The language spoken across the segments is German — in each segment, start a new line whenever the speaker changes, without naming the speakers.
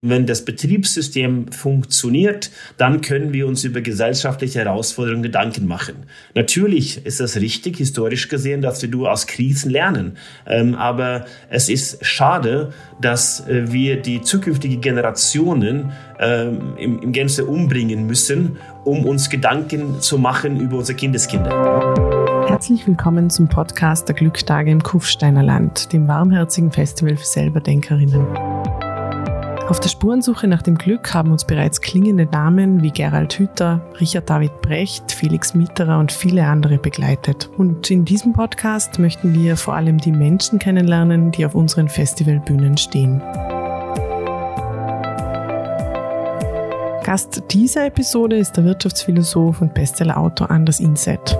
Wenn das Betriebssystem funktioniert, dann können wir uns über gesellschaftliche Herausforderungen Gedanken machen. Natürlich ist es richtig, historisch gesehen, dass wir aus Krisen lernen. Aber es ist schade, dass wir die zukünftigen Generationen im Gänze umbringen müssen, um uns Gedanken zu machen über unsere Kindeskinder.
Herzlich willkommen zum Podcast der Glücktage im Kufsteiner Land, dem warmherzigen Festival für Selberdenkerinnen. Auf der Spurensuche nach dem Glück haben uns bereits klingende Namen wie Gerald Hüther, Richard David Brecht, Felix Mitterer und viele andere begleitet. Und in diesem Podcast möchten wir vor allem die Menschen kennenlernen, die auf unseren Festivalbühnen stehen. Gast dieser Episode ist der Wirtschaftsphilosoph und Bestsellerautor Anders Inseth.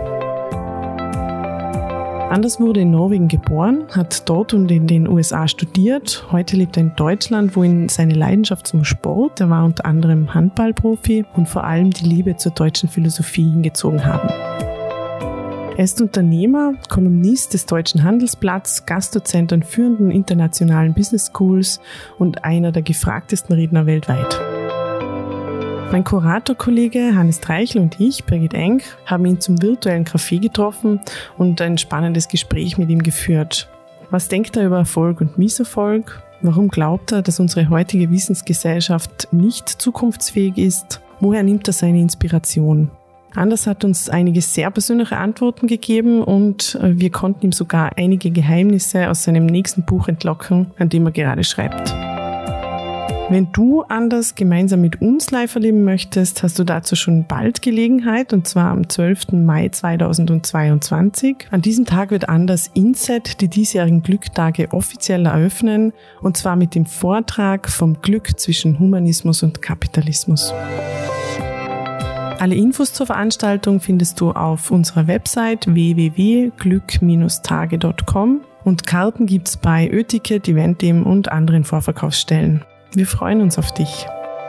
Anders wurde in Norwegen geboren, hat dort und in den USA studiert. Heute lebt er in Deutschland, wo ihn seine Leidenschaft zum Sport, er war unter anderem Handballprofi, und vor allem die Liebe zur deutschen Philosophie hingezogen haben. Er ist Unternehmer, Kolumnist des Deutschen Handelsblatts, Gastdozent an führenden internationalen Business Schools und einer der gefragtesten Redner weltweit. Mein Kuratorkollege Hannes Treichel und ich, Birgit Enk, haben ihn zum virtuellen Café getroffen und ein spannendes Gespräch mit ihm geführt. Was denkt er über Erfolg und Misserfolg? Warum glaubt er, dass unsere heutige Wissensgesellschaft nicht zukunftsfähig ist? Woher nimmt er seine Inspiration? Anders hat uns einige sehr persönliche Antworten gegeben und wir konnten ihm sogar einige Geheimnisse aus seinem nächsten Buch entlocken, an dem er gerade schreibt. Wenn du Anders gemeinsam mit uns live erleben möchtest, hast du dazu schon bald Gelegenheit, und zwar am 12. Mai 2022. An diesem Tag wird Anders Inseth die diesjährigen Glücktage offiziell eröffnen, und zwar mit dem Vortrag vom Glück zwischen Humanismus und Kapitalismus. Alle Infos zur Veranstaltung findest du auf unserer Website www.glück-tage.com und Karten gibt's bei Ö-Ticket, Eventim und anderen Vorverkaufsstellen. Wir freuen uns auf dich.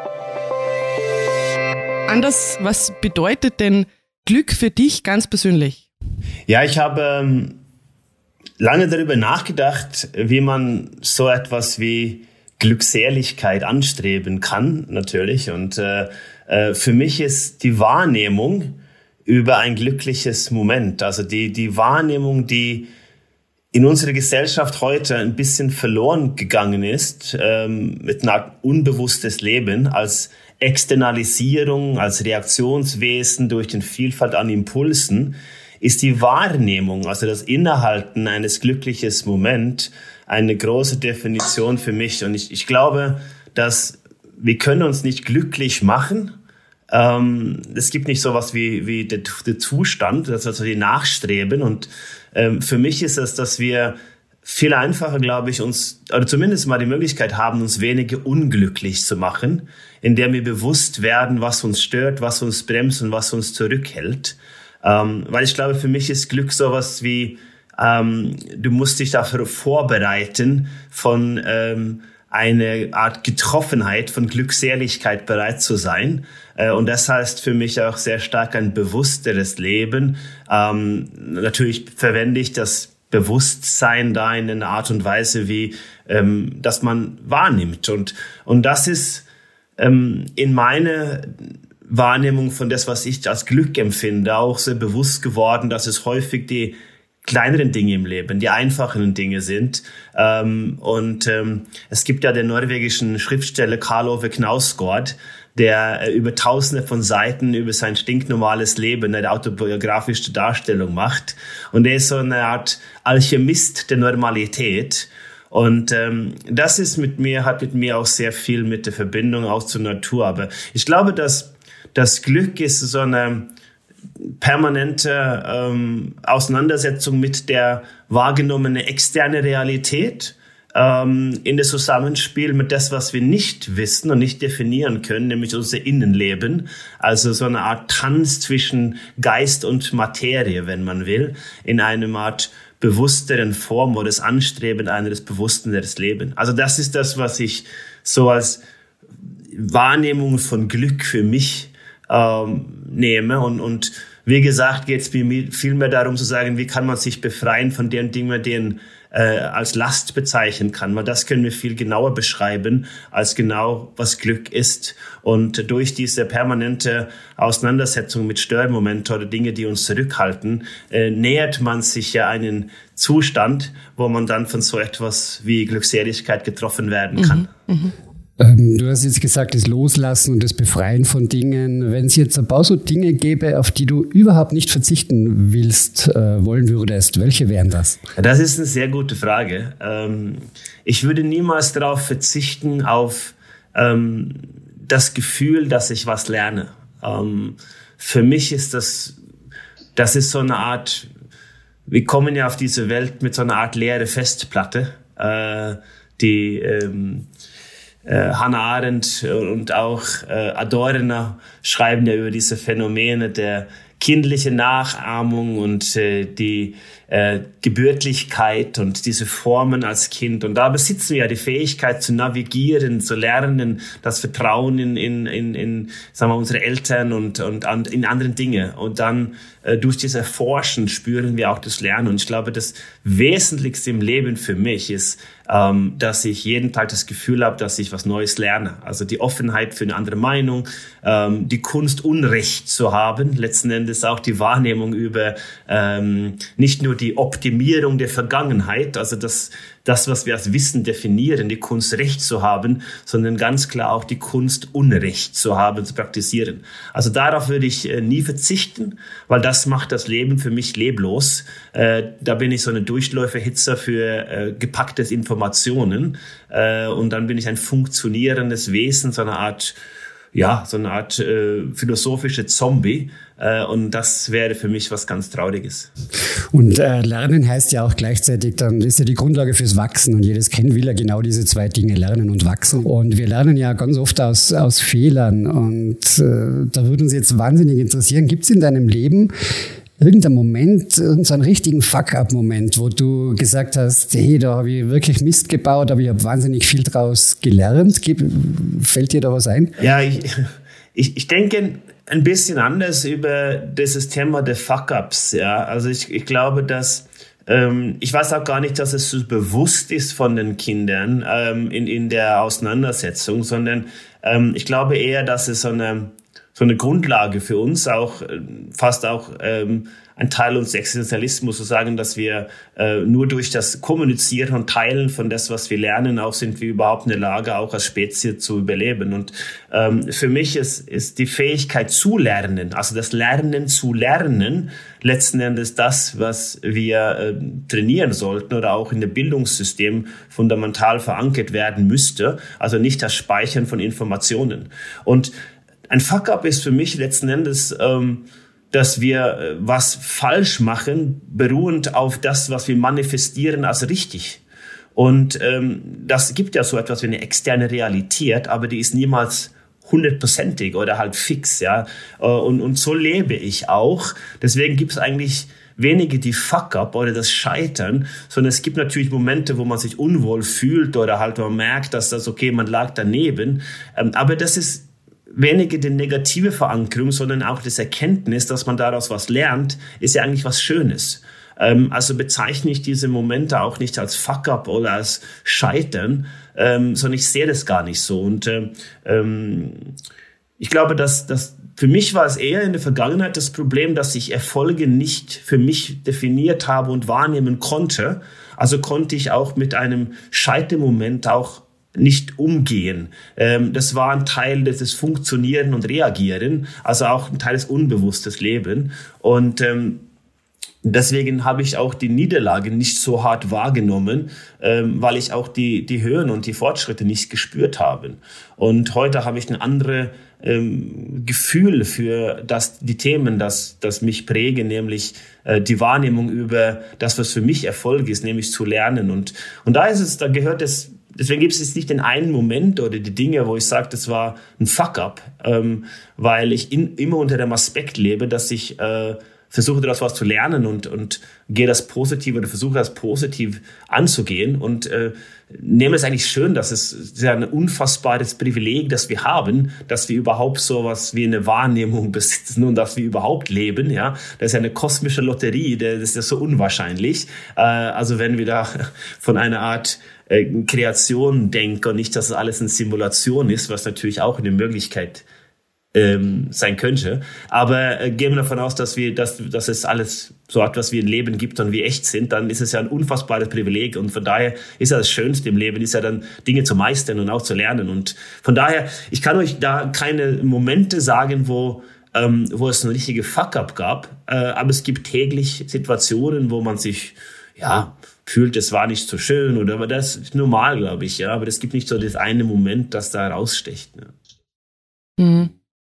Anders, was bedeutet denn Glück für dich ganz persönlich?
Ja, ich habe lange darüber nachgedacht, wie man so etwas wie Glückseligkeit anstreben kann, natürlich. Und für mich ist die Wahrnehmung über ein glückliches Moment, also die Wahrnehmung, die in unserer Gesellschaft heute ein bisschen verloren gegangen ist, mit einer Art unbewusstes Leben als Externalisierung, als Reaktionswesen durch die Vielfalt an Impulsen, ist die Wahrnehmung, also das Innehalten eines glücklichen Moments, eine große Definition für mich. Und ich glaube, dass wir können uns nicht glücklich machen. Es gibt nicht sowas wie der Zustand, das also die Nachstreben. Und für mich ist es, dass wir viel einfacher, glaube ich, uns, oder zumindest mal die Möglichkeit haben, uns weniger unglücklich zu machen, indem wir bewusst werden, was uns stört, was uns bremst und was uns zurückhält. Weil ich glaube, für mich ist Glück sowas wie, du musst dich dafür vorbereiten, von eine Art Getroffenheit von Glückseligkeit bereit zu sein. Und das heißt für mich auch sehr stark ein bewussteres Leben. Natürlich verwende ich das Bewusstsein da in einer Art und Weise, wie dass man wahrnimmt. Und das ist in meiner Wahrnehmung von das, was ich als Glück empfinde, auch sehr bewusst geworden, dass es häufig die kleineren Dinge im Leben, die einfachen Dinge sind. Es gibt ja den norwegischen Schriftsteller Karl Ove Knausgård, der über tausende von Seiten über sein stinknormales Leben eine autobiografische Darstellung macht. Und er ist so eine Art Alchemist der Normalität. Und das ist hat mit mir auch sehr viel mit der Verbindung auch zur Natur. Aber ich glaube, dass das Glück ist so eine permanente Auseinandersetzung mit der wahrgenommenen externe Realität in das Zusammenspiel mit das, was wir nicht wissen und nicht definieren können, nämlich unser Innenleben. Also so eine Art Tanz zwischen Geist und Materie, wenn man will, in einer Art bewussteren Form oder das Anstreben eines bewussteren Lebens. Also das ist das, was ich so als Wahrnehmung von Glück für mich nehme. Und wie gesagt, geht es mir viel mehr darum zu sagen, wie kann man sich befreien von den Dingen, denen als Last bezeichnen kann, weil das können wir viel genauer beschreiben, als genau was Glück ist. Und durch diese permanente Auseinandersetzung mit Störmomenten oder Dinge, die uns zurückhalten, nähert man sich ja einen Zustand, wo man dann von so etwas wie Glückseligkeit getroffen werden kann.
Du hast jetzt gesagt, das Loslassen und das Befreien von Dingen. Wenn es jetzt ein paar so Dinge gäbe, auf die du überhaupt nicht verzichten wollen würdest, welche wären das?
Das ist eine sehr gute Frage. Ich würde niemals darauf verzichten, auf das Gefühl, dass ich was lerne. Für mich ist das ist so eine Art, wir kommen ja auf diese Welt mit so einer Art leere Festplatte, die Hannah Arendt und auch Adorno schreiben ja über diese Phänomene der kindlichen Nachahmung und die Gebürtlichkeit und diese Formen als Kind. Und da besitzen wir ja die Fähigkeit zu navigieren, zu lernen, das Vertrauen in sagen wir, unsere Eltern und in andere Dinge. Und dann durch dieses Erforschen spüren wir auch das Lernen. Und ich glaube, das Wesentlichste im Leben für mich ist, dass ich jeden Tag das Gefühl habe, dass ich was Neues lerne. Also die Offenheit für eine andere Meinung, die Kunst, Unrecht zu haben, letzten Endes auch die Wahrnehmung über nicht nur die Optimierung der Vergangenheit, also das, was wir als Wissen definieren, die Kunst Recht zu haben, sondern ganz klar auch die Kunst Unrecht zu haben, zu praktizieren. Also darauf würde ich nie verzichten, weil das macht das Leben für mich leblos. Da bin ich so eine Durchläuferhitzer für gepacktes Informationen und dann bin ich ein funktionierendes Wesen, so eine Art philosophische Zombie. Und das wäre für mich was ganz Trauriges.
Und Lernen heißt ja auch gleichzeitig, dann ist ja die Grundlage fürs Wachsen. Und jedes Kind will ja genau diese zwei Dinge, lernen und wachsen. Und wir lernen ja ganz oft aus Fehlern. Und da würde uns jetzt wahnsinnig interessieren, gibt es in deinem Leben irgendein Moment, irgendeinen richtigen Fuck-up-Moment, wo du gesagt hast, hey, da habe ich wirklich Mist gebaut, aber ich habe wahnsinnig viel draus gelernt. Fällt dir da was ein?
Ja, ich denke ein bisschen anders über dieses Thema der Fuck-ups. Ja, also ich glaube, dass ich weiß auch gar nicht, dass es so bewusst ist von den Kindern in der Auseinandersetzung, sondern ich glaube eher, dass es so eine Grundlage für uns auch, fast auch ein Teil unseres Existenzialismus, zu sagen, dass wir nur durch das Kommunizieren und Teilen von das, was wir lernen, auch sind wir überhaupt in der Lage, auch als Spezies zu überleben. Und für mich ist die Fähigkeit zu lernen, also das Lernen zu lernen, letzten Endes das, was wir trainieren sollten oder auch in dem Bildungssystem fundamental verankert werden müsste, also nicht das Speichern von Informationen. Und ein Fuck-up ist für mich letzten Endes, dass wir was falsch machen, beruhend auf das, was wir manifestieren als richtig. Und das gibt ja so etwas wie eine externe Realität, aber die ist niemals 100%ig oder halt fix. Ja? Und so lebe ich auch. Deswegen gibt es eigentlich wenige die Fuck-up oder das Scheitern, sondern es gibt natürlich Momente, wo man sich unwohl fühlt oder halt man merkt, dass das okay, man lag daneben. Aber das ist weniger die negative Verankerung, sondern auch das Erkenntnis, dass man daraus was lernt, ist ja eigentlich was Schönes. Also bezeichne ich diese Momente auch nicht als Fuck-up oder als Scheitern, sondern ich sehe das gar nicht so. Und ich glaube, dass für mich war es eher in der Vergangenheit das Problem, dass ich Erfolge nicht für mich definiert habe und wahrnehmen konnte. Also konnte ich auch mit einem Scheitermoment auch nicht umgehen. Das war ein Teil des Funktionieren und Reagieren, also auch ein Teil des unbewusstes Leben. Und deswegen habe ich auch die Niederlage nicht so hart wahrgenommen, weil ich auch die Höhen und die Fortschritte nicht gespürt habe. Und heute habe ich ein anderes Gefühl für die Themen, das mich prägen, nämlich die Wahrnehmung über das, was für mich Erfolg ist, nämlich zu lernen. Und da gehört es. Deswegen gibt es jetzt nicht den einen Moment oder die Dinge, wo ich sage, das war ein Fuck-up, weil ich immer unter dem Aspekt lebe, dass ich versuche, daraus was zu lernen und gehe das Positive oder versuche das positiv anzugehen. Und nehmen es eigentlich schön, dass es ja ein unfassbares Privileg, das wir haben, dass wir überhaupt sowas wie eine Wahrnehmung besitzen und dass wir überhaupt leben. Ja, das ist ja eine kosmische Lotterie, das ist ja so unwahrscheinlich. Also wenn wir da von einer Art Kreation denken und nicht, dass es alles eine Simulation ist, was natürlich auch eine Möglichkeit sein könnte. Aber gehen wir davon aus, dass es alles so etwas wie ein Leben gibt und wir echt sind, dann ist es ja ein unfassbares Privileg und von daher ist ja das Schönste im Leben, ist ja dann Dinge zu meistern und auch zu lernen und von daher, ich kann euch da keine Momente sagen, wo es eine richtige Fuck-up gab, aber es gibt täglich Situationen, wo man sich, fühlt, es war nicht so schön oder aber das ist normal, glaube ich, ja, aber es gibt nicht so das eine Moment, das da raussticht. Ne?
Mhm.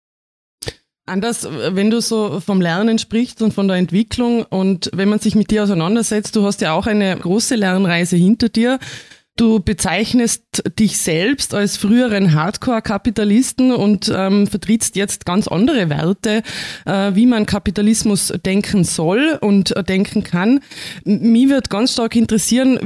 Anders, wenn du so vom Lernen sprichst und von der Entwicklung und wenn man sich mit dir auseinandersetzt, du hast ja auch eine große Lernreise hinter dir. Du bezeichnest dich selbst als früheren Hardcore-Kapitalisten und vertrittst jetzt ganz andere Werte, wie man Kapitalismus denken soll und denken kann. Mich wird ganz stark interessieren,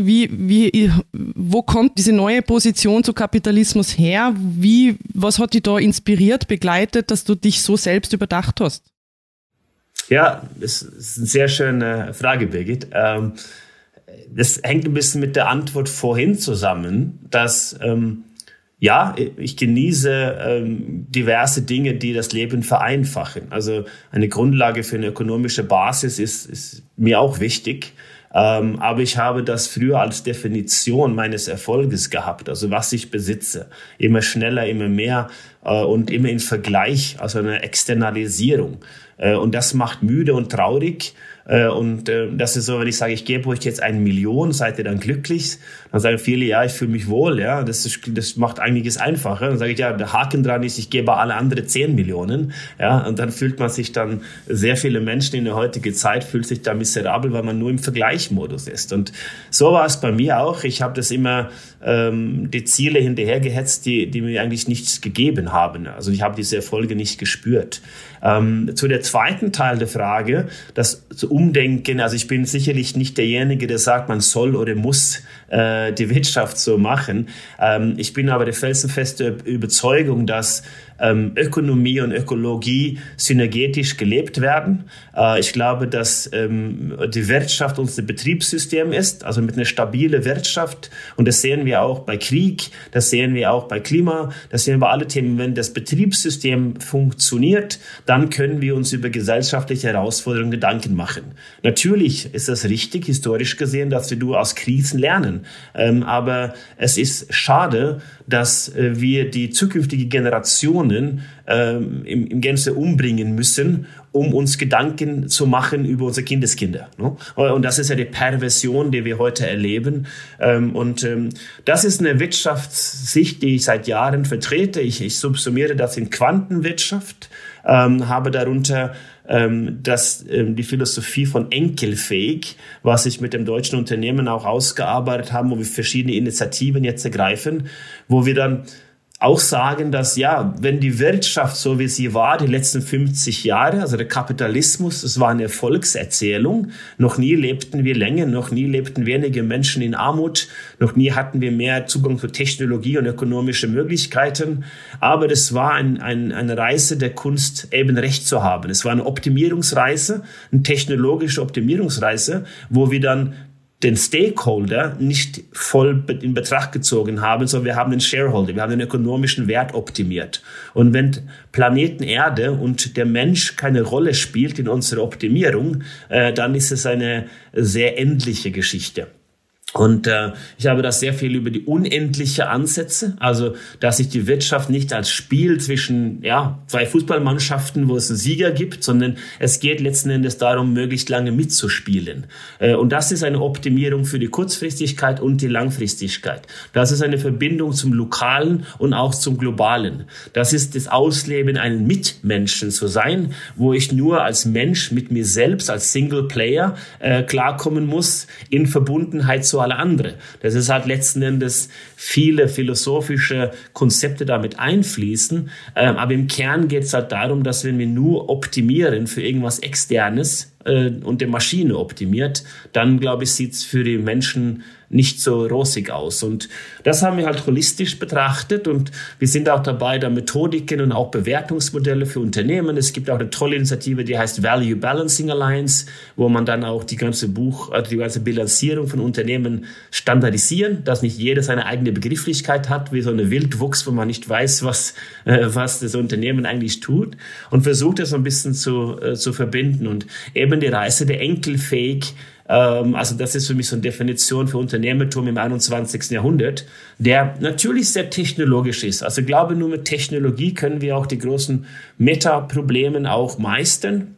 wo kommt diese neue Position zu Kapitalismus her? Was hat dich da inspiriert, begleitet, dass du dich so selbst überdacht hast?
Ja, das ist eine sehr schöne Frage, Birgit. Das hängt ein bisschen mit der Antwort vorhin zusammen, dass ich genieße diverse Dinge, die das Leben vereinfachen. Also eine Grundlage für eine ökonomische Basis ist mir auch wichtig. Aber ich habe das früher als Definition meines Erfolges gehabt, also was ich besitze. Immer schneller, immer mehr und immer in Vergleich, also eine Externalisierung. Und das macht müde und traurig. Und das ist so, wenn ich sage, ich gebe euch jetzt 1 Million, seid ihr dann glücklich? Dann sagen viele, ja, ich fühle mich wohl, ja, das macht einiges einfacher. Dann sage ich, ja, der Haken dran ist, ich gebe alle andere 10 Millionen, ja, und dann fühlt man sich dann, sehr viele Menschen in der heutigen Zeit fühlen sich da miserabel, weil man nur im Vergleichsmodus ist. Und so war es bei mir auch. Ich habe das immer, die Ziele hinterhergehetzt, die mir eigentlich nichts gegeben haben. Also ich habe diese Erfolge nicht gespürt. Zu der zweiten Teil der Frage, das zu Umdenken, also ich bin sicherlich nicht derjenige, der sagt, man soll oder muss die Wirtschaft so machen. Ich bin aber der felsenfeste Überzeugung, dass Ökonomie und Ökologie synergetisch gelebt werden. Ich glaube, dass die Wirtschaft unser Betriebssystem ist, also mit einer stabilen Wirtschaft. Und das sehen wir auch bei Krieg, das sehen wir auch bei Klima, das sehen wir bei allen Themen. Wenn das Betriebssystem funktioniert, dann können wir uns über gesellschaftliche Herausforderungen Gedanken machen. Natürlich ist es richtig, historisch gesehen, dass wir nur aus Krisen lernen. Aber es ist schade, dass wir die zukünftige Generationen im Gänze umbringen müssen, um uns Gedanken zu machen über unsere Kindeskinder. Ne? Und das ist ja die Perversion, die wir heute erleben. Das ist eine Wirtschaftssicht, die ich seit Jahren vertrete. Ich subsumiere das in Quantenwirtschaft, habe darunter die Philosophie von enkelfähig, was ich mit dem deutschen Unternehmen auch ausgearbeitet haben, wo wir verschiedene Initiativen jetzt ergreifen, wo wir dann auch sagen, dass wenn die Wirtschaft so wie sie war, die letzten 50 Jahre, also der Kapitalismus, das war eine Erfolgserzählung. Noch nie lebten wir länger, noch nie lebten weniger Menschen in Armut, noch nie hatten wir mehr Zugang zu Technologie und ökonomische Möglichkeiten. Aber das war eine Reise der Kunst, eben Recht zu haben. Es war eine Optimierungsreise, eine technologische Optimierungsreise, wo wir dann den Stakeholder nicht voll in Betracht gezogen haben, sondern wir haben den Shareholder, wir haben den ökonomischen Wert optimiert. Und wenn Planeten Erde und der Mensch keine Rolle spielt in unserer Optimierung, dann ist es eine sehr endliche Geschichte. Und ich habe da sehr viel über die unendliche Ansätze, also dass sich die Wirtschaft nicht als Spiel zwischen 2 Fußballmannschaften, wo es einen Sieger gibt, sondern es geht letzten Endes darum, möglichst lange mitzuspielen. Und das ist eine Optimierung für die Kurzfristigkeit und die Langfristigkeit. Das ist eine Verbindung zum Lokalen und auch zum Globalen. Das ist das Ausleben, einen Mitmenschen zu sein, wo ich nur als Mensch mit mir selbst, als Single Player klarkommen muss, in Verbundenheit zu alle andere. Das ist halt letzten Endes viele philosophische Konzepte damit einfließen. Aber im Kern geht es halt darum, dass wenn wir nur optimieren für irgendwas Externes und die Maschine optimiert, dann, glaube ich, sieht es für die Menschen nicht so rosig aus. Und das haben wir halt holistisch betrachtet und wir sind auch dabei, da Methodiken und auch Bewertungsmodelle für Unternehmen. Es gibt auch eine tolle Initiative, die heißt Value Balancing Alliance, wo man dann auch die ganze Bilanzierung von Unternehmen standardisieren, dass nicht jeder seine eigene Begrifflichkeit hat, wie so eine Wildwuchs, wo man nicht weiß, was das Unternehmen eigentlich tut, und versucht das so ein bisschen zu verbinden und eben die Reise der Enkelfähig. Also das ist für mich so eine Definition für Unternehmertum im 21. Jahrhundert, der natürlich sehr technologisch ist. Also ich glaube, nur mit Technologie können wir auch die großen Meta-Probleme auch meistern.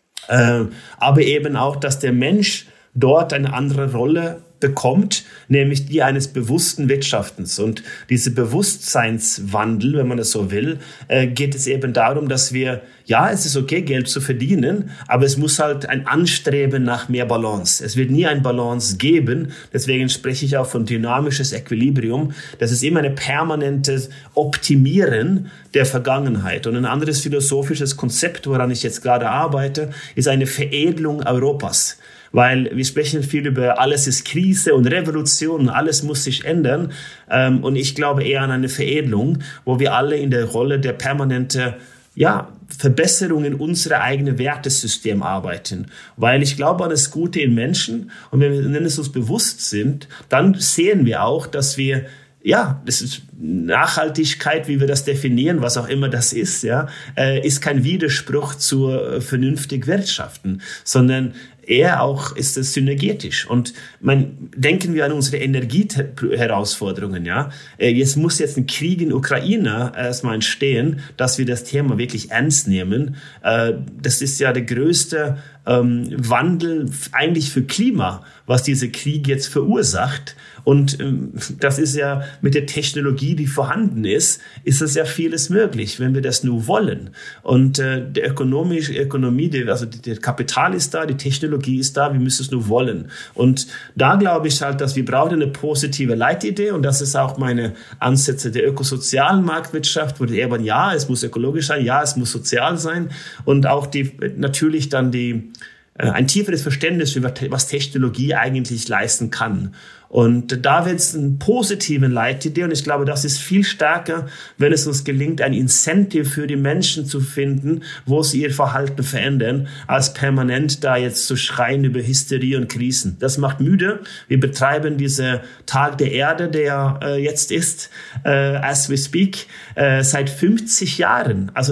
Aber eben auch, dass der Mensch dort eine andere Rolle bekommt, nämlich die eines bewussten Wirtschaftens. Und diese Bewusstseinswandel, wenn man das so will, geht es eben darum, dass wir, ja, es ist okay, Geld zu verdienen, aber es muss halt ein Anstreben nach mehr Balance. Es wird nie ein Balance geben, deswegen spreche ich auch von dynamisches Equilibrium. Das ist immer ein permanentes Optimieren der Vergangenheit. Und ein anderes philosophisches Konzept, woran ich jetzt gerade arbeite, ist eine Veredelung Europas. Weil wir sprechen viel über alles ist Krise und Revolution, alles muss sich ändern. Und ich glaube eher an eine Veredelung, wo wir alle in der Rolle der permanente Verbesserung in unserem eigenen Wertesystem arbeiten. Weil ich glaube an das Gute in Menschen und wenn wir uns bewusst sind, dann sehen wir auch, dass wir das ist Nachhaltigkeit, wie wir das definieren, was auch immer das ist, ist kein Widerspruch zur vernünftig Wirtschaften, sondern eher auch ist es synergetisch. Und denken wir an unsere Energieherausforderungen, Jetzt muss ein Krieg in Ukraine erstmal entstehen, dass wir das Thema wirklich ernst nehmen. Das ist ja der größte Wandel eigentlich für Klima, was dieser Krieg jetzt verursacht. Und das ist ja mit der Technologie, die vorhanden ist das ja vieles möglich, wenn wir das nur wollen. Und der der Kapital ist da, die Technologie ist da, wir müssen es nur wollen. Und da glaube ich halt, dass wir brauchen eine positive Leitidee und das ist auch meine Ansätze der ökosozialen Marktwirtschaft, wo eben es muss ökologisch sein, es muss sozial sein und auch natürlich dann ein tieferes Verständnis über was Technologie eigentlich leisten kann. Und da wird es eine positive Leitidee und ich glaube, das ist viel stärker, wenn es uns gelingt, ein Incentive für die Menschen zu finden, wo sie ihr Verhalten verändern, als permanent da jetzt zu schreien über Hysterie und Krisen. Das macht müde. Wir betreiben diese Tag der Erde, der jetzt ist, as we speak, seit 50 Jahren, also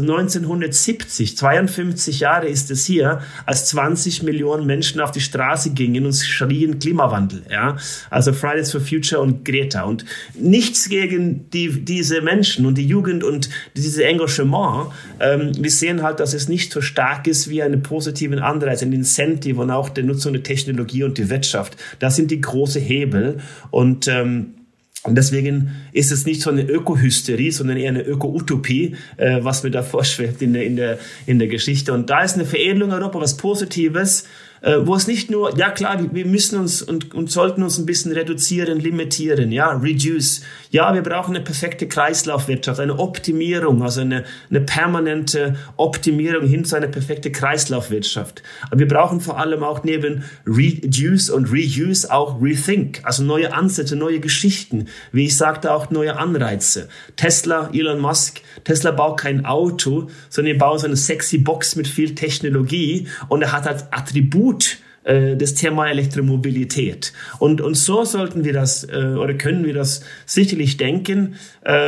1970, 52 Jahre ist es hier, als 20 Millionen Menschen auf die Straße gingen und schrien Klimawandel, Also Fridays for Future und Greta. Und nichts gegen diese Menschen und die Jugend und dieses Engagement. Wir sehen halt, dass es nicht so stark ist wie eine positive Anreiz, ein Incentive und auch der Nutzung der Technologie und die Wirtschaft. Das sind die großen Hebel. Und deswegen ist es nicht so eine Ökohysterie, sondern eher eine Öko-Utopie, was mir da vorschwebt in der Geschichte. Und da ist eine Veredelung Europa was Positives, wo es nicht nur, wir müssen uns und sollten uns ein bisschen reduzieren, limitieren, reduce. Wir brauchen eine perfekte Kreislaufwirtschaft, eine Optimierung, also eine permanente Optimierung hin zu einer perfekten Kreislaufwirtschaft. Aber wir brauchen vor allem auch neben reduce und reuse auch rethink, also neue Ansätze, neue Geschichten, wie ich sagte, auch neue Anreize. Elon Musk baut kein Auto, sondern er baut so eine sexy Box mit viel Technologie und er hat als Attribut das Thema Elektromobilität. Und so sollten wir das oder können wir das sicherlich denken.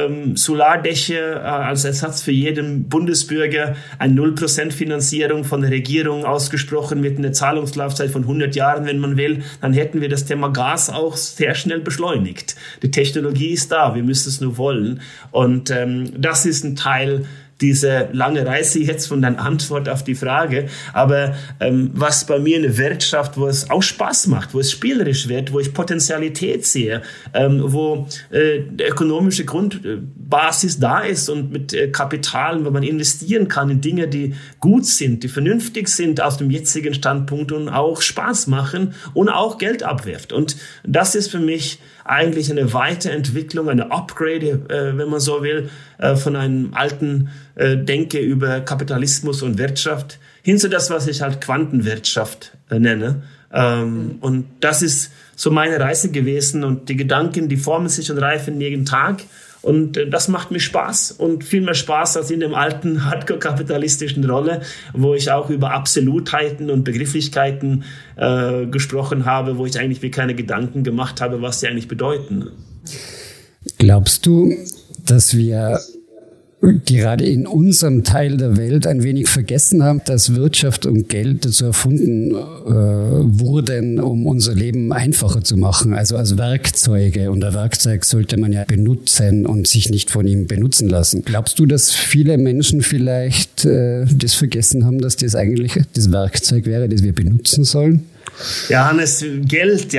Solardächer als Ersatz für jeden Bundesbürger, ein 0% Finanzierung von der Regierung ausgesprochen mit einer Zahlungslaufzeit von 100 Jahren, wenn man will, dann hätten wir das Thema Gas auch sehr schnell beschleunigt. Die Technologie ist da, wir müssen es nur wollen. Und das ist ein Teil diese lange Reise jetzt von deiner Antwort auf die Frage, aber was bei mir eine Wirtschaft, wo es auch Spaß macht, wo es spielerisch wird, wo ich Potenzialität sehe, wo die ökonomische Grundbasis da ist und mit Kapital, wo man investieren kann in Dinge, die gut sind, die vernünftig sind aus dem jetzigen Standpunkt und auch Spaß machen und auch Geld abwirft. Und das ist für mich eigentlich eine Weiterentwicklung, eine Upgrade, wenn man so will, von einem alten Denke über Kapitalismus und Wirtschaft hin zu das, was ich halt Quantenwirtschaft nenne, Und das ist so meine Reise gewesen und die Gedanken, die formen sich und reifen jeden Tag. Und das macht mir Spaß und viel mehr Spaß als in dem alten hardcore-kapitalistischen Rolle, wo ich auch über Absolutheiten und Begrifflichkeiten gesprochen habe, wo ich eigentlich mir keine Gedanken gemacht habe, was sie eigentlich bedeuten.
Glaubst du, dass wir gerade in unserem Teil der Welt ein wenig vergessen haben, dass Wirtschaft und Geld dazu erfunden wurden, um unser Leben einfacher zu machen, also als Werkzeuge. Und ein Werkzeug sollte man ja benutzen und sich nicht von ihm benutzen lassen. Glaubst du, dass viele Menschen vielleicht das vergessen haben, dass das eigentlich das Werkzeug wäre, das wir benutzen sollen?
Ja, Hannes, Geld,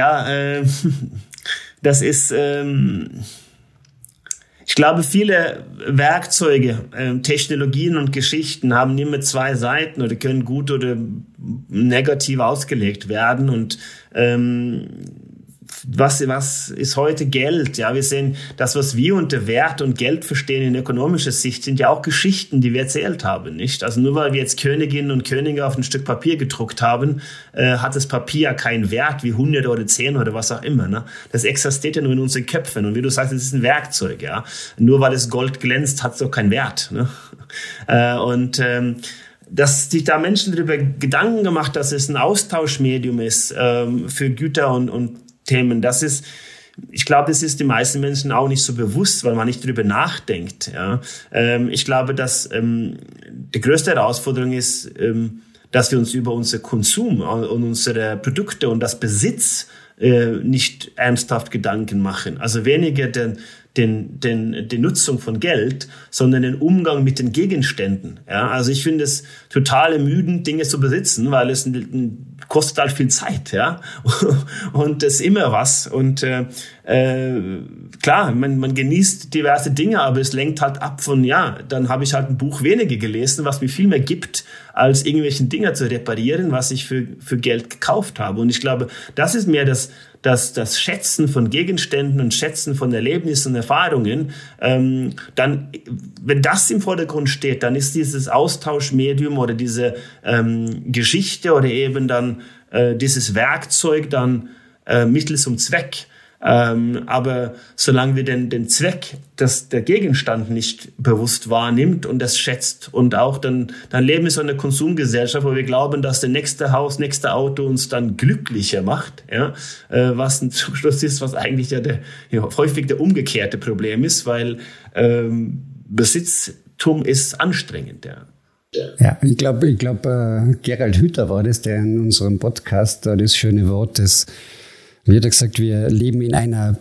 das ist... Ich glaube, viele Werkzeuge, Technologien und Geschichten haben immer zwei Seiten oder können gut oder negativ ausgelegt werden. Und was ist heute Geld? Ja, wir sehen, das, was wir unter Wert und Geld verstehen in ökonomischer Sicht, sind ja auch Geschichten, die wir erzählt haben, nicht? Also nur weil wir jetzt Königinnen und Könige auf ein Stück Papier gedruckt haben, hat das Papier keinen Wert wie 100 oder 10 oder was auch immer, ne? Das existiert ja nur in unseren Köpfen. Und wie du sagst, es ist ein Werkzeug, ja. Nur weil es Gold glänzt, hat es doch keinen Wert, ne? Dass sich da Menschen darüber Gedanken gemacht, dass es ein Austauschmedium ist für Güter und Themen, ich glaube, das ist den meisten Menschen auch nicht so bewusst, weil man nicht drüber nachdenkt. Ja. Ich glaube, dass die größte Herausforderung ist, dass wir uns über unser Konsum und unsere Produkte und das Besitz nicht ernsthaft Gedanken machen. Also weniger die Nutzung von Geld, sondern den Umgang mit den Gegenständen. Ja, also ich finde es total ermüdend, Dinge zu besitzen, weil es kostet halt viel Zeit, ja, und das ist immer was. Und klar, man genießt diverse Dinge, aber es lenkt halt ab von, dann habe ich halt ein Buch weniger gelesen, was mir viel mehr gibt, als irgendwelchen Dinge zu reparieren, was ich für Geld gekauft habe. Und ich glaube, das ist mehr das Schätzen von Gegenständen und Schätzen von Erlebnissen und Erfahrungen, dann, wenn das im Vordergrund steht, dann ist dieses Austauschmedium oder diese Geschichte oder eben dann dieses Werkzeug dann Mittel zum Zweck. Aber solange wir den Zweck, dass der Gegenstand nicht bewusst wahrnimmt und das schätzt und auch dann leben wir so in einer Konsumgesellschaft, wo wir glauben, dass der nächste Haus, nächste Auto uns dann glücklicher macht, ja, was ein Schluss ist, was eigentlich häufig der umgekehrte Problem ist, weil Besitztum ist anstrengend, ja.
Ja, ich glaube, Gerald Hüther war das, der in unserem Podcast das schöne Wort des wie hat er gesagt, wir leben in einer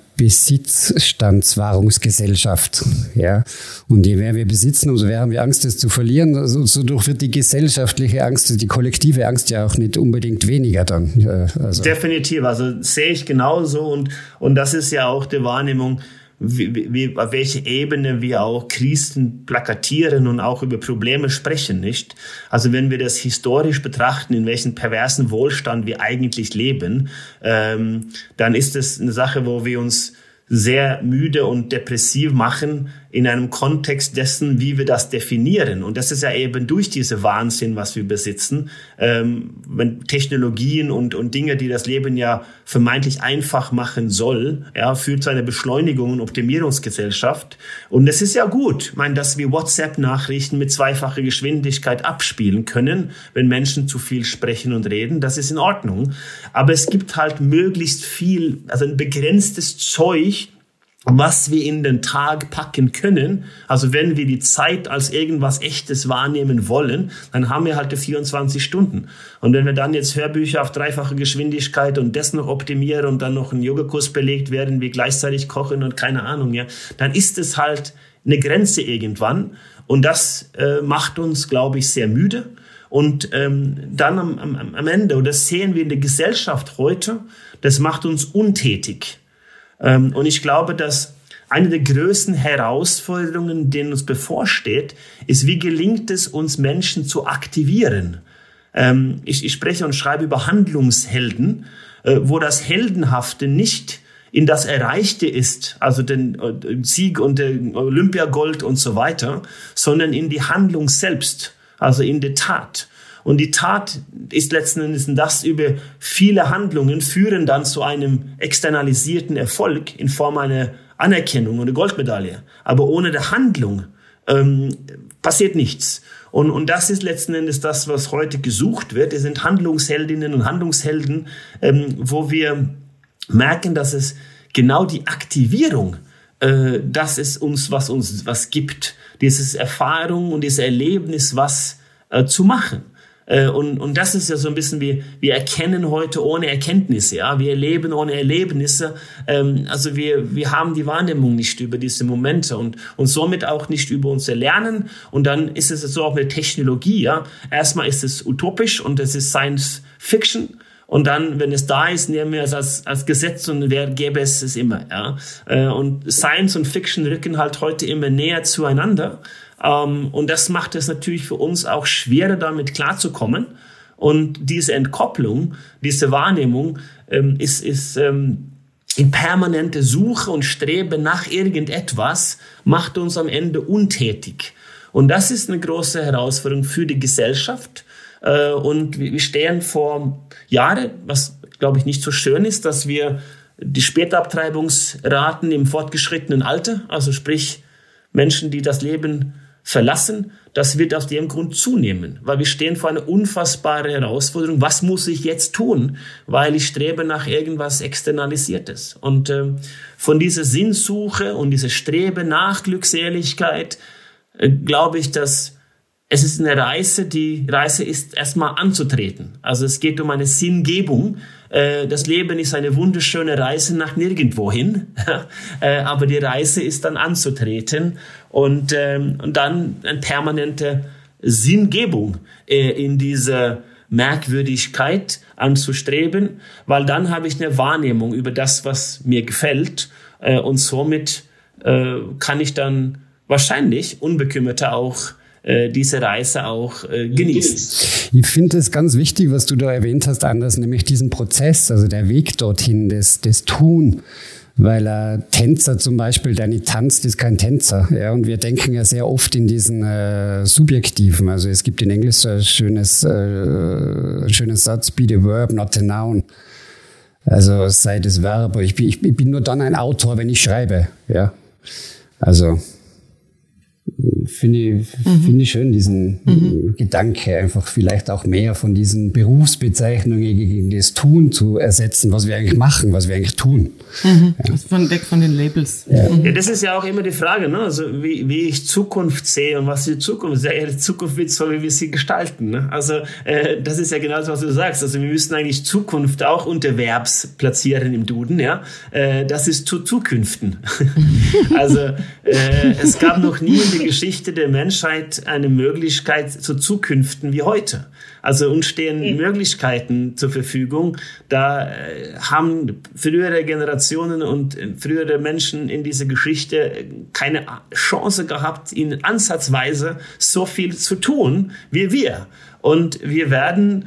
Besitzstandswahrungsgesellschaft. Ja? Und je mehr wir besitzen, umso mehr haben wir Angst, das zu verlieren. Also, dadurch wird die gesellschaftliche Angst, die kollektive Angst ja auch nicht unbedingt weniger dann. Also.
Definitiv, also sehe ich genauso. Und das ist ja auch die Wahrnehmung, auf welche Ebene wir auch Krisen plakatieren und auch über Probleme sprechen, nicht? Also wenn wir das historisch betrachten, in welchem perversen Wohlstand wir eigentlich leben, dann ist es eine Sache, wo wir uns sehr müde und depressiv machen in einem Kontext dessen, wie wir das definieren. Und das ist ja eben durch diese Wahnsinn, was wir besitzen, wenn Technologien und Dinge, die das Leben ja vermeintlich einfach machen soll, ja, führt zu einer Beschleunigung und Optimierungsgesellschaft. Und es ist ja gut, ich meine, dass wir WhatsApp-Nachrichten mit zweifacher Geschwindigkeit abspielen können, wenn Menschen zu viel sprechen und reden, das ist in Ordnung. Aber es gibt halt möglichst viel, also ein begrenztes Zeug, was wir in den Tag packen können. Also wenn wir die Zeit als irgendwas Echtes wahrnehmen wollen, dann haben wir halt die 24 Stunden. Und wenn wir dann jetzt Hörbücher auf dreifache Geschwindigkeit und das noch optimieren und dann noch ein Yogakurs belegt werden, wie gleichzeitig kochen und keine Ahnung, ja, dann ist es halt eine Grenze irgendwann. Und das macht uns, glaube ich, sehr müde. Und dann am Ende, und das sehen wir in der Gesellschaft heute, das macht uns untätig. Und ich glaube, dass eine der größten Herausforderungen, denen uns bevorsteht, ist, wie gelingt es uns Menschen zu aktivieren? Ich spreche und schreibe über Handlungshelden, wo das Heldenhafte nicht in das Erreichte ist, also den Sieg und den Olympiagold und so weiter, sondern in die Handlung selbst, also in die Tat. Und die Tat ist letzten Endes das über viele Handlungen führen dann zu einem externalisierten Erfolg in Form einer Anerkennung und eine Goldmedaille. Aber ohne die Handlung passiert nichts. Und das ist letzten Endes das, was heute gesucht wird. Es sind Handlungsheldinnen und Handlungshelden, wo wir merken, dass es genau die Aktivierung, das ist was gibt. Dieses Erfahrung und dieses Erlebnis, was zu machen. Und das ist ja so ein bisschen wie, wir erkennen heute ohne Erkenntnisse, ja, wir erleben ohne Erlebnisse, also wir haben die Wahrnehmung nicht über diese Momente und somit auch nicht über unser Lernen. Und dann ist es so auch mit Technologie, ja, erstmal ist es utopisch und es ist Science Fiction. Und dann, wenn es da ist, nehmen wir es als Gesetz und gäbe es immer, ja. Und Science und Fiction rücken halt heute immer näher zueinander. Und das macht es natürlich für uns auch schwerer, damit klarzukommen. Und diese Entkopplung, diese Wahrnehmung ist in permanente Suche und Streben nach irgendetwas, macht uns am Ende untätig. Und das ist eine große Herausforderung für die Gesellschaft. Und wir stehen vor Jahren, was, glaube ich, nicht so schön ist, dass wir die Spätabtreibungsraten im fortgeschrittenen Alter, also sprich Menschen, die das Leben verlassen, das wird aus dem Grund zunehmen, weil wir stehen vor einer unfassbaren Herausforderung. Was muss ich jetzt tun, weil ich strebe nach irgendwas Externalisiertes? Und von dieser Sinnsuche und dieser Strebe nach Glückseligkeit glaube ich, dass es ist eine Reise, die Reise ist erstmal anzutreten. Also es geht um eine Sinngebung. Das Leben ist eine wunderschöne Reise nach nirgendwohin, aber die Reise ist dann anzutreten und dann eine permanente Sinngebung in diese Merkwürdigkeit anzustreben, weil dann habe ich eine Wahrnehmung über das, was mir gefällt und somit kann ich dann wahrscheinlich unbekümmerter auch diese Reise auch genießen.
Ich finde es ganz wichtig, was du da erwähnt hast, Anders, nämlich diesen Prozess, also der Weg dorthin, das Tun. Weil ein Tänzer zum Beispiel, der nicht tanzt, ist kein Tänzer. Ja, und wir denken ja sehr oft in diesen Subjektiven. Also es gibt in Englisch so ein schönes Satz, be the verb, not the noun. Also sei das Verb. Ich bin nur dann ein Autor, wenn ich schreibe. Ja, also finde ich schön, diesen Gedanke, einfach vielleicht auch mehr von diesen Berufsbezeichnungen gegen das Tun zu ersetzen, was wir eigentlich machen, was wir eigentlich tun.
Ja. Weg von den Labels.
Ja. Ja, das ist ja auch immer die Frage, ne? Also wie ich Zukunft sehe und was die Zukunft ist. Ja, die Zukunft wird so, wie wir sie gestalten. Ne? Also das ist ja genau das, was du sagst. Also wir müssen eigentlich Zukunft auch unter Verbs platzieren im Duden. Ja, das ist zu Zukünften. Also es gab noch nie in der Geschichte der Menschheit eine Möglichkeit zu Zukünften wie heute. Also uns stehen Möglichkeiten zur Verfügung. Da haben frühere Generationen und frühere Menschen in dieser Geschichte keine Chance gehabt, in ansatzweise so viel zu tun wie wir. Und wir werden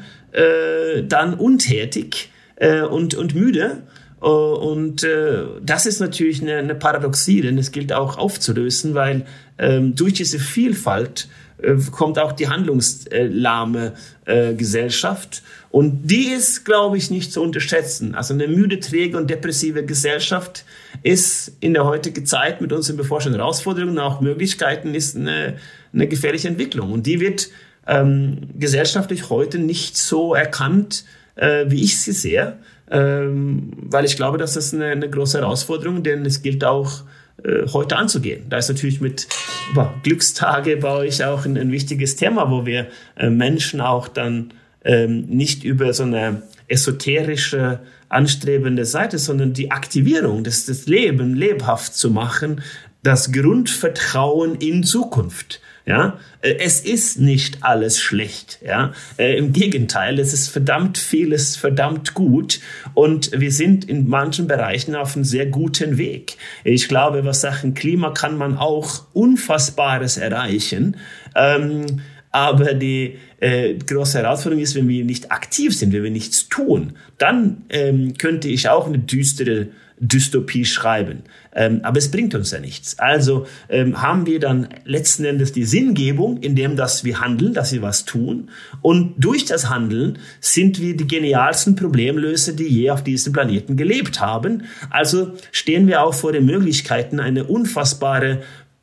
dann untätig und müde. Und das ist natürlich eine Paradoxie, denn es gilt auch aufzulösen, weil durch diese Vielfalt kommt auch die handlungslahme Gesellschaft. Und die ist, glaube ich, nicht zu unterschätzen. Also eine müde, träge und depressive Gesellschaft ist in der heutigen Zeit mit unseren bevorstehenden Herausforderungen und auch Möglichkeiten ist eine gefährliche Entwicklung. Und die wird gesellschaftlich heute nicht so erkannt, wie ich sie sehe. Weil ich glaube, dass das eine große Herausforderung, denn es gilt auch heute anzugehen. Da ist natürlich mit Glückstage bei euch auch ein wichtiges Thema, wo wir Menschen auch dann nicht über so eine esoterische, anstrebende Seite, sondern die Aktivierung, das Leben lebhaft zu machen, das Grundvertrauen in Zukunft. Ja, es ist nicht alles schlecht. Ja, im Gegenteil, es ist verdammt vieles, verdammt gut. Und wir sind in manchen Bereichen auf einem sehr guten Weg. Ich glaube, was Sachen Klima kann man auch Unfassbares erreichen. Aber die große Herausforderung ist, wenn wir nicht aktiv sind, wenn wir nichts tun, dann könnte ich auch eine düstere Dystopie schreiben. Aber es bringt uns ja nichts. Also haben wir dann letzten Endes die Sinngebung, indem dass wir handeln, dass wir was tun. Und durch das Handeln sind wir die genialsten Problemlöser, die je auf diesem Planeten gelebt haben. Also stehen wir auch vor den Möglichkeiten, eine unfassbare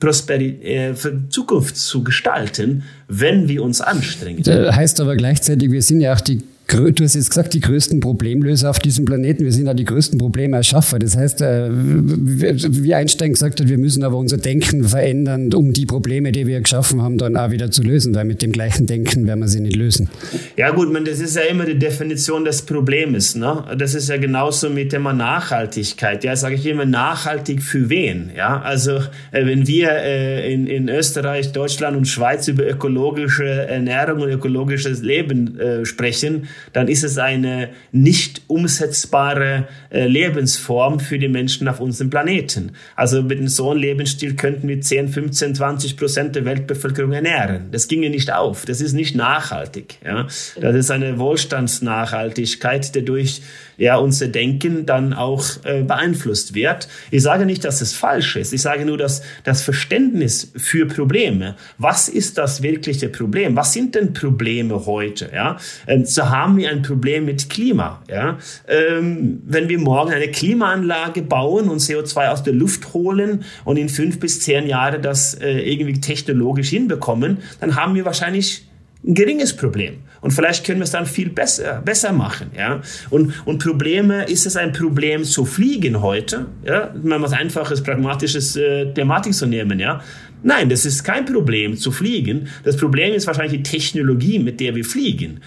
Zukunft zu gestalten, wenn wir uns anstrengen.
Das heißt aber gleichzeitig, wir sind ja auch du hast jetzt gesagt, die größten Problemlöser auf diesem Planeten. Wir sind ja die größten Problemerschaffer. Das heißt, wie Einstein gesagt hat, wir müssen aber unser Denken verändern, um die Probleme, die wir geschaffen haben, dann auch wieder zu lösen, weil mit dem gleichen Denken werden wir sie nicht lösen.
Ja gut, das ist ja immer die Definition des Problems. Ne? Das ist ja genauso mit der Nachhaltigkeit. Ja, sage ich immer, nachhaltig für wen? Ja, also wenn wir in Österreich, Deutschland und Schweiz über ökologische Ernährung und ökologisches Leben sprechen, dann ist es eine nicht umsetzbare Lebensform für die Menschen auf unserem Planeten. Also mit so einem Lebensstil könnten wir 10, 15, 20% der Weltbevölkerung ernähren. Das ginge nicht auf. Das ist nicht nachhaltig. Ja? Das ist eine Wohlstandsnachhaltigkeit, die durch unser Denken dann auch beeinflusst wird. Ich sage nicht, dass es falsch ist. Ich sage nur, dass das Verständnis für Probleme, was ist das wirkliche Problem? Was sind denn Probleme heute? Ja? So haben wir ein Problem mit Klima. Ja? Wenn wir morgen eine Klimaanlage bauen und CO2 aus der Luft holen und in 5 bis 10 Jahren das irgendwie technologisch hinbekommen, dann haben wir wahrscheinlich ein geringes Problem. Und vielleicht können wir es dann viel besser machen. Ja? Und Probleme, ist es ein Problem zu fliegen heute? Ja? Mal was Einfaches, Pragmatisches Thematik zu nehmen. Ja? Nein, das ist kein Problem zu fliegen. Das Problem ist wahrscheinlich die Technologie, mit der wir fliegen.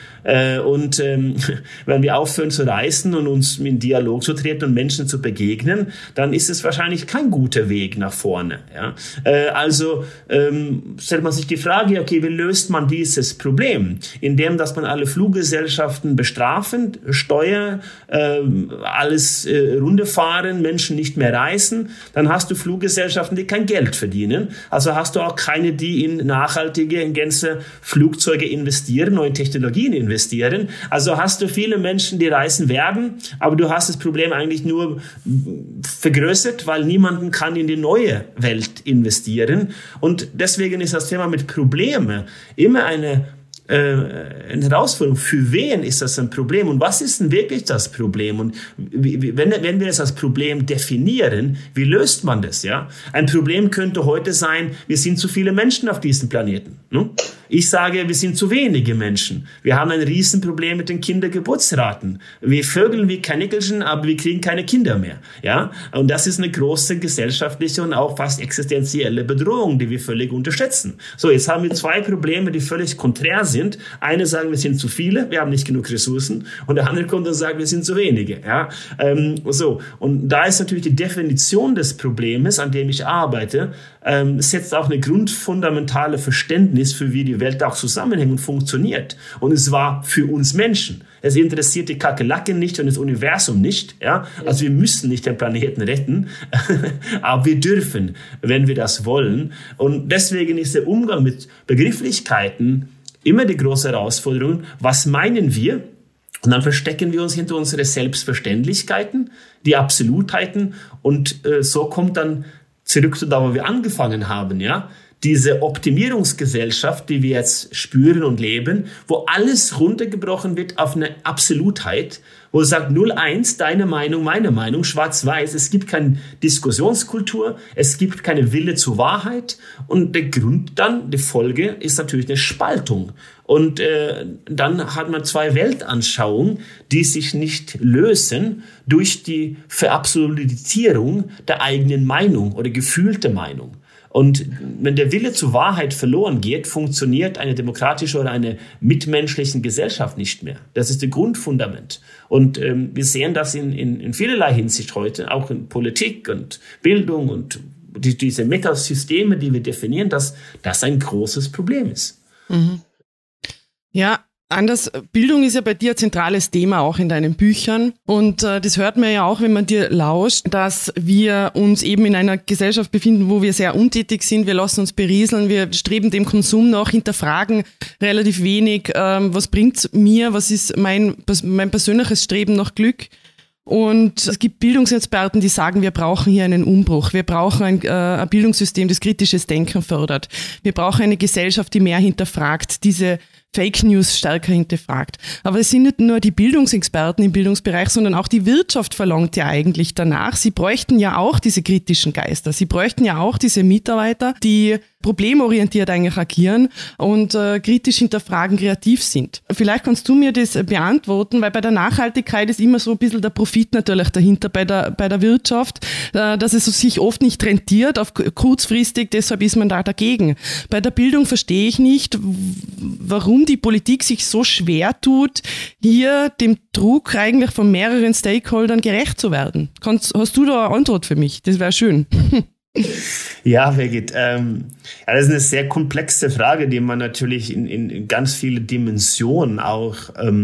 Wenn wir aufhören zu reisen und uns in Dialog zu treten und Menschen zu begegnen, dann ist es wahrscheinlich kein guter Weg nach vorne. Ja? Also stellt man sich die Frage, okay, wie löst man dieses Problem? Indem, dass man alle Fluggesellschaften bestrafen, Steuer, alles runterfahren, Menschen nicht mehr reisen, dann hast du Fluggesellschaften, die kein Geld verdienen. Also hast du auch keine, die in nachhaltige, in Gänze Flugzeuge investieren, neue Technologien investieren. Also hast du viele Menschen, die reisen werden, aber du hast das Problem eigentlich nur vergrößert, weil niemanden kann in die neue Welt investieren. Und deswegen ist das Thema mit Problemen immer eine Herausforderung. Für wen ist das ein Problem und was ist denn wirklich das Problem? Und wenn wir das als Problem definieren, wie löst man das? Ja? Ein Problem könnte heute sein, wir sind zu viele Menschen auf diesem Planeten. Ne? Ich sage, wir sind zu wenige Menschen. Wir haben ein Riesenproblem mit den Kindergeburtsraten. Wir vögeln wie Kanickelchen, aber wir kriegen keine Kinder mehr. Ja? Und das ist eine große gesellschaftliche und auch fast existenzielle Bedrohung, die wir völlig unterschätzen. So, jetzt haben wir 2 Probleme, die völlig konträr sind. Eine sagen, wir sind zu viele, wir haben nicht genug Ressourcen, und der andere kommt und sagt, wir sind zu wenige. Ja? Und da ist natürlich die Definition des Problems, an dem ich arbeite, setzt auch eine grundfundamentale Verständnis für, wie die Welt auch zusammenhängt und funktioniert. Und es war für uns Menschen. Es interessiert die Kakerlaken nicht und das Universum nicht. Ja? Also wir müssen nicht den Planeten retten, aber wir dürfen, wenn wir das wollen. Und deswegen ist der Umgang mit Begrifflichkeiten immer die große Herausforderung. Was meinen wir? Und dann verstecken wir uns hinter unsere Selbstverständlichkeiten, die Absolutheiten, und so kommt dann zurück zu da, wo wir angefangen haben, ja. Diese Optimierungsgesellschaft, die wir jetzt spüren und leben, wo alles runtergebrochen wird auf eine Absolutheit, wo es sagt 0-1, deine Meinung, meine Meinung, schwarz-weiß. Es gibt keine Diskussionskultur, es gibt keine Wille zur Wahrheit, und der Grund dann, die Folge ist natürlich eine Spaltung. Und dann hat man 2 Weltanschauungen, die sich nicht lösen durch die Verabsolutisierung der eigenen Meinung oder gefühlte Meinung. Und wenn der Wille zur Wahrheit verloren geht, funktioniert eine demokratische oder eine mitmenschliche Gesellschaft nicht mehr. Das ist der Grundfundament. Und wir sehen das in vielerlei Hinsicht heute, auch in Politik und Bildung und diese Metasysteme, die wir definieren, dass das ein großes Problem ist.
Mhm. Ja, Anders, Bildung ist ja bei dir ein zentrales Thema, auch in deinen Büchern. Und das hört man ja auch, wenn man dir lauscht, dass wir uns eben in einer Gesellschaft befinden, wo wir sehr untätig sind. Wir lassen uns berieseln, wir streben dem Konsum nach, hinterfragen relativ wenig, was bringt's mir, was ist mein persönliches Streben nach Glück. Und es gibt Bildungsexperten, die sagen, wir brauchen hier einen Umbruch. Wir brauchen ein Bildungssystem, das kritisches Denken fördert. Wir brauchen eine Gesellschaft, die mehr hinterfragt, diese Fake News stärker hinterfragt. Aber es sind nicht nur die Bildungsexperten im Bildungsbereich, sondern auch die Wirtschaft verlangt ja eigentlich danach. Sie bräuchten ja auch diese kritischen Geister. Sie bräuchten ja auch diese Mitarbeiter, die problemorientiert eigentlich agieren und kritisch hinterfragen, kreativ sind. Vielleicht kannst du mir das beantworten, weil bei der Nachhaltigkeit ist immer so ein bisschen der Profit natürlich dahinter bei der Wirtschaft, dass es sich oft nicht rentiert, auf kurzfristig, deshalb ist man da dagegen. Bei der Bildung verstehe ich nicht, warum die Politik sich so schwer tut, hier dem Druck eigentlich von mehreren Stakeholdern gerecht zu werden. Hast du da eine Antwort für mich? Das wäre schön.
Ja, Birgit, das ist eine sehr komplexe Frage, die man natürlich in ganz viele Dimensionen auch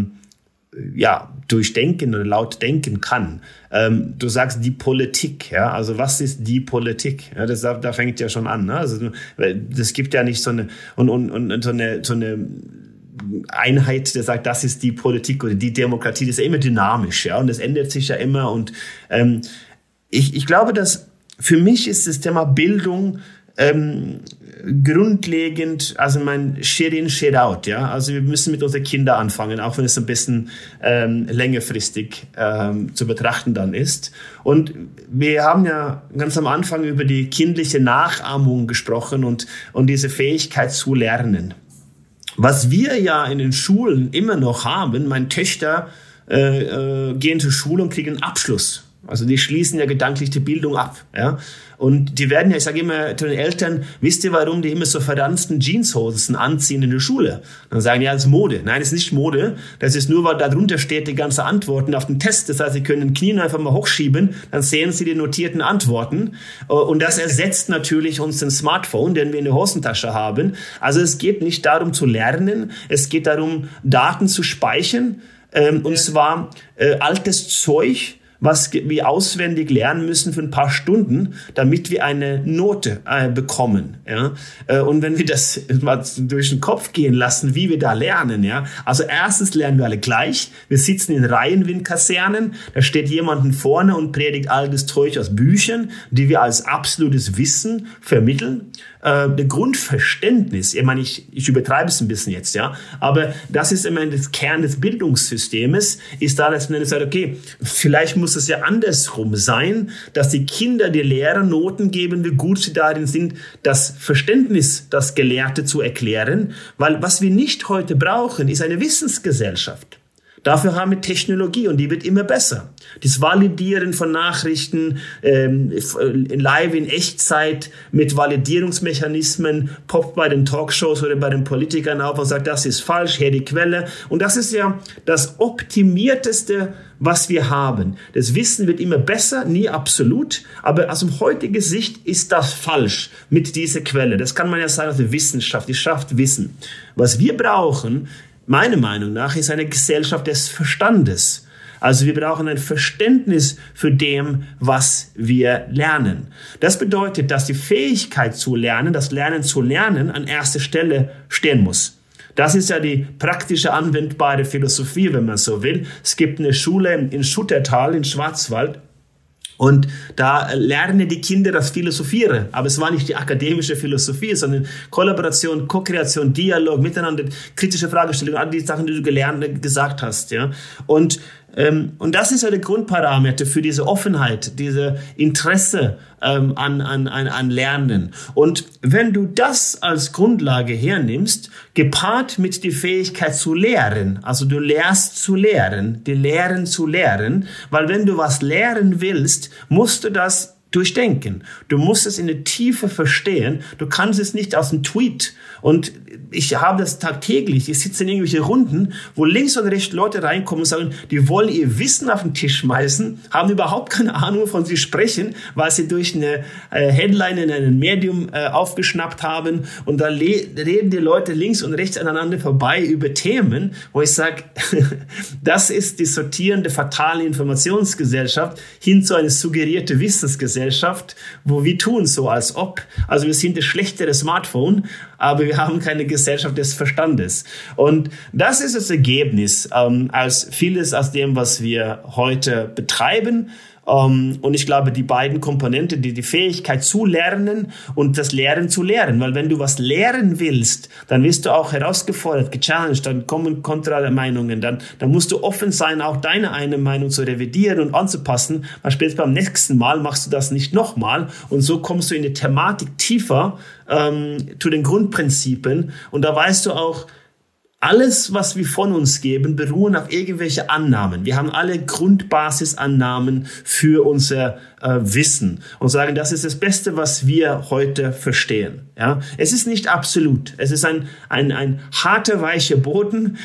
durchdenken oder laut denken kann. Du sagst die Politik, ja, also was ist die Politik? Ja, da fängt ja schon an. Ne? Also das gibt ja nicht so eine so eine Einheit, der sagt, das ist die Politik oder die Demokratie. Das ist ja immer dynamisch, ja, und das ändert sich ja immer. Und ich glaube, dass für mich ist das Thema Bildung grundlegend, also mein Share in, Share out, ja. Also wir müssen mit unseren Kindern anfangen, auch wenn es ein bisschen längerfristig zu betrachten dann ist. Und wir haben ja ganz am Anfang über die kindliche Nachahmung gesprochen und diese Fähigkeit zu lernen. Was wir ja in den Schulen immer noch haben, meine Töchter gehen zur Schule und kriegen einen Abschluss. Also die schließen ja gedanklich die Bildung ab, ja. Und die werden ja, ich sage immer zu den Eltern, wisst ihr, warum die immer so verranzten Jeanshosen anziehen in der Schule? Dann sagen die, ja, das ist Mode. Nein, das ist nicht Mode. Das ist nur, weil da drunter steht die ganze Antworten auf dem Test. Das heißt, sie können den Knien einfach mal hochschieben, dann sehen sie die notierten Antworten. Und das ersetzt natürlich unseren Smartphone, den wir in der Hosentasche haben. Also es geht nicht darum zu lernen, es geht darum, Daten zu speichern. Und zwar altes Zeug, was wir auswendig lernen müssen für ein paar Stunden, damit wir eine Note bekommen. Ja? Und wenn wir das mal durch den Kopf gehen lassen, wie wir da lernen, ja, also erstens lernen wir alle gleich. Wir sitzen in Reihen wie in Kasernen. Da steht jemand vorne und predigt all das Zeug aus Büchern, die wir als absolutes Wissen vermitteln. Der Grundverständnis, ich meine, ich übertreibe es ein bisschen jetzt, ja, aber das ist immer das Kern des Bildungssystems, ist da, dass man sagt, okay, vielleicht muss es ja andersrum sein, dass die Kinder die Lehrer Noten geben, wie gut sie darin sind, das Verständnis, das Gelehrte zu erklären, weil was wir nicht heute brauchen, ist eine Wissensgesellschaft. Dafür haben wir Technologie und die wird immer besser. Das Validieren von Nachrichten live in Echtzeit mit Validierungsmechanismen poppt bei den Talkshows oder bei den Politikern auf und sagt, das ist falsch, hier die Quelle. Und das ist ja das Optimierteste, was wir haben. Das Wissen wird immer besser, nie absolut, aber aus heutiger Sicht ist das falsch mit dieser Quelle. Das kann man ja sagen aus der Wissenschaft, die schafft Wissen. Was wir brauchen, meiner Meinung nach, ist eine Gesellschaft des Verstandes. Also wir brauchen ein Verständnis für dem, was wir lernen. Das bedeutet, dass die Fähigkeit zu lernen, das Lernen zu lernen, an erster Stelle stehen muss. Das ist ja die praktische, anwendbare Philosophie, wenn man so will. Es gibt eine Schule in Schuttertal in Schwarzwald. Und da lernen die Kinder das Philosophieren. Aber es war nicht die akademische Philosophie, sondern Kollaboration, Co-Kreation, Dialog, Miteinander, kritische Fragestellungen, all die Sachen, die du gesagt hast, ja. Und das ist ja der Grundparameter für diese Offenheit, diese Interesse an Lernen. Und wenn du das als Grundlage hernimmst, gepaart mit der Fähigkeit zu lehren, also du lehrst zu lehren, die Lehren zu lehren, weil wenn du was lehren willst, musst du das durchdenken. Du musst es in der Tiefe verstehen. Du kannst es nicht aus dem Tweet. Und ich habe das tagtäglich. Ich sitze in irgendwelche Runden, wo links und rechts Leute reinkommen und sagen, die wollen ihr Wissen auf den Tisch schmeißen, haben überhaupt keine Ahnung, wovon sie sprechen, weil sie durch eine Headline in einem Medium aufgeschnappt haben. Und da reden die Leute links und rechts aneinander vorbei über Themen, wo ich sage, das ist die sortierende, fatale Informationsgesellschaft hin zu einer suggerierten Wissensgesellschaft. Gesellschaft, wo wir tun so, als ob. Also wir sind das schlechtere Smartphone, aber wir haben keine Gesellschaft des Verstandes. Und das ist das Ergebnis als vieles aus dem, was wir heute betreiben. Und ich glaube, die beiden Komponenten, die Fähigkeit zu lernen und das Lehren zu lehren. Weil wenn du was lehren willst, dann wirst du auch herausgefordert, gechallenged, dann kommen Kontrameinungen. Dann musst du offen sein, auch deine eine Meinung zu revidieren und anzupassen. Weil später beim nächsten Mal machst du das nicht nochmal. Und so kommst du in die Thematik tiefer zu den Grundprinzipien. Und da weißt du auch, alles, was wir von uns geben, beruhen auf irgendwelche Annahmen. Wir haben alle Grundbasisannahmen für unser Wissen und sagen, das ist das Beste, was wir heute verstehen. Ja, es ist nicht absolut. Es ist ein harter, weicher Boden,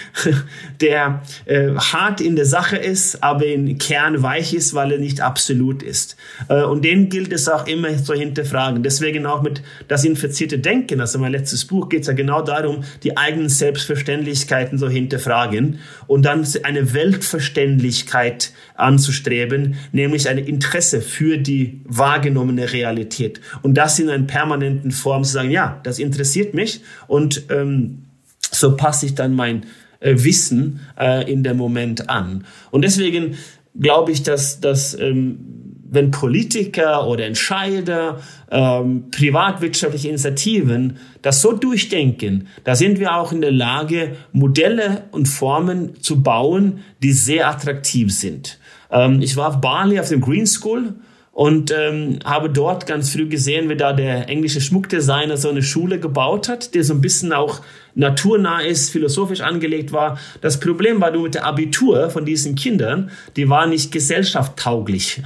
der hart in der Sache ist, aber im Kern weich ist, weil er nicht absolut ist. Und den gilt es auch immer zu hinterfragen. Deswegen auch mit das infizierte Denken, also mein letztes Buch, geht es ja genau darum, die eigenen Selbstverständlichkeiten so hinterfragen und dann eine Weltverständlichkeit anzustreben, nämlich ein Interesse für die wahrgenommene Realität. Und das in einer permanenten Form zu sagen, ja, das interessiert mich und so passe ich dann mein Wissen in dem Moment an. Und deswegen glaube ich, dass wenn Politiker oder Entscheider, privatwirtschaftliche Initiativen das so durchdenken, da sind wir auch in der Lage, Modelle und Formen zu bauen, die sehr attraktiv sind. Ich war auf Bali auf dem Green School und habe dort ganz früh gesehen, wie da der englische Schmuckdesigner so eine Schule gebaut hat, die so ein bisschen auch naturnah ist, philosophisch angelegt war. Das Problem war nur mit der Abitur von diesen Kindern, die war nicht gesellschaftstauglich.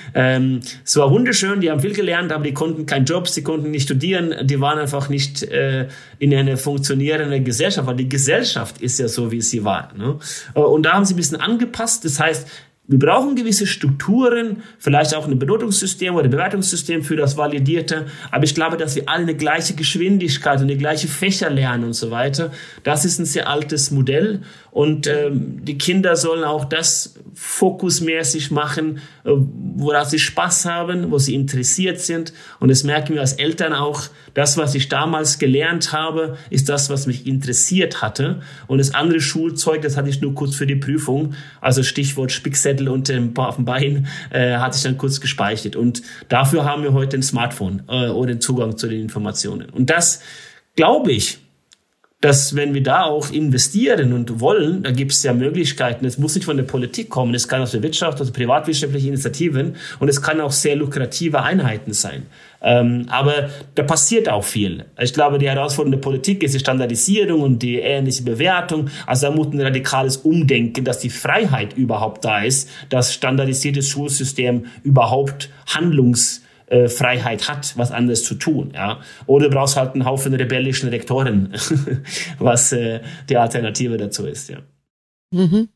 Es war wunderschön, die haben viel gelernt, aber die konnten keinen Job, sie konnten nicht studieren, die waren einfach nicht in einer funktionierenden Gesellschaft, weil die Gesellschaft ist ja so, wie sie war. Ne? Und da haben sie ein bisschen angepasst, das heißt, wir brauchen gewisse Strukturen, vielleicht auch ein Benotungssystem oder Bewertungssystem für das Validierte. Aber ich glaube, dass wir alle eine gleiche Geschwindigkeit und die gleiche Fächer lernen und so weiter. Das ist ein sehr altes Modell. Und die Kinder sollen auch das fokusmäßig machen, worauf sie Spaß haben, wo sie interessiert sind. Und das merken wir als Eltern auch. Das, was ich damals gelernt habe, ist das, was mich interessiert hatte. Und das andere Schulzeug, das hatte ich nur kurz für die Prüfung. Also Stichwort Spickzettel und auf dem Bein hatte ich dann kurz gespeichert. Und dafür haben wir heute ein Smartphone oder den Zugang zu den Informationen. Und das glaube ich, dass wenn wir da auch investieren und wollen, da gibt es ja Möglichkeiten. Es muss nicht von der Politik kommen, es kann aus der Wirtschaft, aus privatwirtschaftlichen Initiativen und es kann auch sehr lukrative Einheiten sein. Aber da passiert auch viel. Ich glaube, die Herausforderung der Politik ist die Standardisierung und die ähnliche Bewertung. Also da muss ein radikales Umdenken, dass die Freiheit überhaupt da ist, dass standardisiertes Schulsystem überhaupt Handlungsfreiheit hat, was anderes zu tun, ja. Oder du brauchst halt einen Haufen rebellischen Rektoren, was die Alternative dazu ist, ja.
Mhm.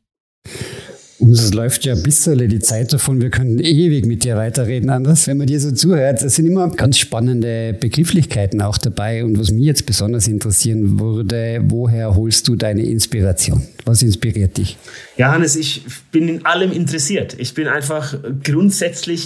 Uns läuft ja ein bisschen die Zeit davon, wir können ewig mit dir weiterreden, Anders. Wenn man dir so zuhört, es sind immer ganz spannende Begrifflichkeiten auch dabei. Und was mich jetzt besonders interessieren würde, woher holst du deine Inspiration? Was inspiriert dich?
Ja, Hannes, ich bin in allem interessiert. Ich bin einfach grundsätzlich,